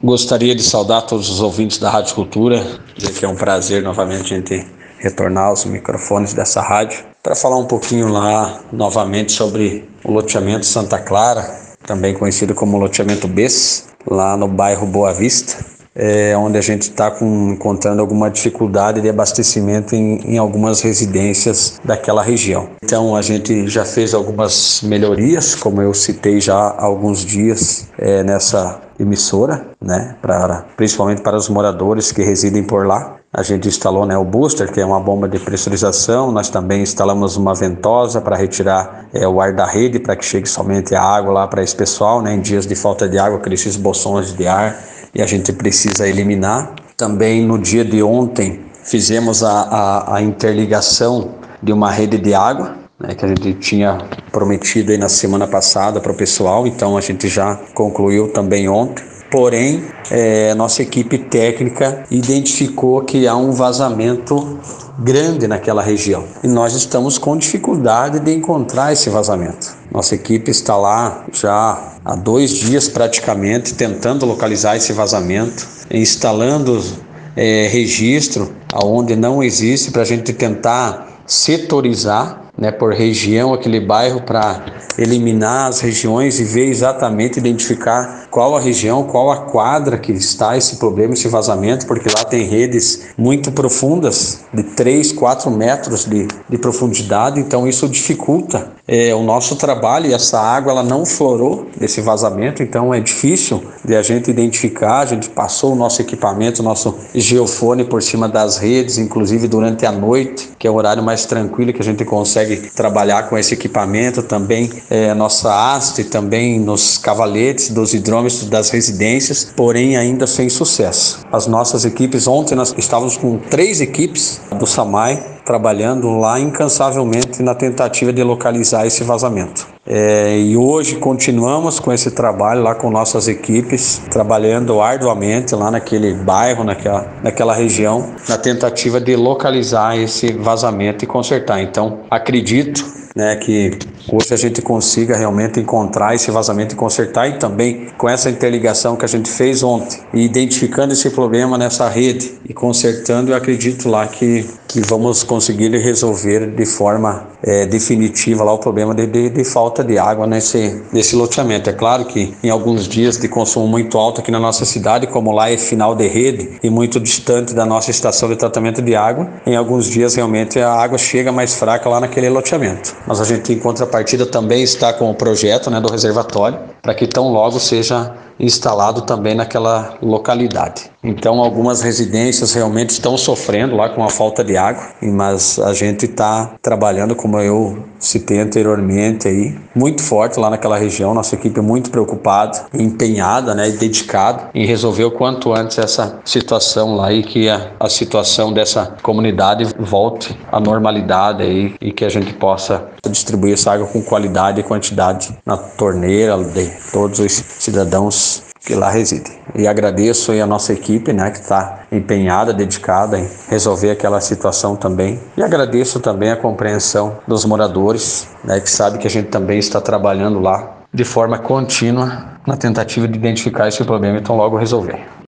Gostaria de saudar todos os ouvintes da Rádio Cultura, dizer que é um prazer novamente a gente retornar aos microfones dessa rádio para falar um pouquinho lá novamente sobre o loteamento Santa Clara, também conhecido como loteamento BES, lá no bairro Boa Vista, onde a gente está encontrando alguma dificuldade de abastecimento em algumas residências daquela região. Então a gente já fez algumas melhorias, como eu citei já há alguns dias nessa emissora, né, principalmente para os moradores que residem por lá. A gente instalou, o booster, que é uma bomba de pressurização. Nós também instalamos uma ventosa para retirar o ar da rede, para que chegue somente a água lá para esse pessoal, em dias de falta de água, aqueles bolsões de ar, e a gente precisa eliminar. Também no dia de ontem fizemos a interligação de uma rede de água, que a gente tinha prometido aí na semana passada para o pessoal, então a gente já concluiu também ontem. Porém, nossa equipe técnica identificou que há um vazamento grande naquela região e nós estamos com dificuldade de encontrar esse vazamento. Nossa equipe está lá já há 2 dias praticamente tentando localizar esse vazamento, instalando registro aonde não existe, para a gente tentar setorizar por região aquele bairro, para eliminar as regiões e ver exatamente, identificar qual a região, qual a quadra que está esse problema, esse vazamento, porque lá tem redes muito profundas, de 3, 4 metros de profundidade, então isso dificulta o nosso trabalho, e essa água ela não florou desse vazamento, então é difícil de a gente identificar. A gente passou o nosso equipamento, o nosso geofone por cima das redes, inclusive durante a noite, que é o horário mais tranquilo que a gente consegue trabalhar com esse equipamento. Também nossa haste também nos cavaletes dos hidrômetros das residências, porém ainda sem sucesso. As nossas equipes, ontem nós estávamos com 3 equipes do SAMAI trabalhando lá incansavelmente na tentativa de localizar esse vazamento. E hoje continuamos com esse trabalho lá com nossas equipes, trabalhando arduamente lá naquele bairro, naquela região, na tentativa de localizar esse vazamento e consertar. Então, acredito que hoje a gente consiga realmente encontrar esse vazamento e consertar, e também com essa interligação que a gente fez ontem, e identificando esse problema nessa rede e consertando, eu acredito lá que vamos conseguir resolver de forma definitiva lá o problema de falta de água nesse loteamento. É claro que em alguns dias de consumo muito alto aqui na nossa cidade, como lá é final de rede e muito distante da nossa estação de tratamento de água, em alguns dias realmente a água chega mais fraca lá naquele loteamento. Mas a gente, em contrapartida, também está com o projeto do reservatório, para que tão logo seja instalado também naquela localidade. Então, algumas residências realmente estão sofrendo lá com a falta de água, mas a gente está trabalhando, como eu citei anteriormente, aí, muito forte lá naquela região. Nossa equipe é muito preocupada, empenhada e dedicada em resolver o quanto antes essa situação lá, e que a situação dessa comunidade volte à normalidade aí, e que a gente possa distribuir essa água com qualidade e quantidade na torneira de todos os cidadãos que lá residem. E agradeço aí a nossa equipe, que está empenhada, dedicada em resolver aquela situação também. E agradeço também a compreensão dos moradores, que sabe que a gente também está trabalhando lá de forma contínua na tentativa de identificar esse problema e então logo resolver.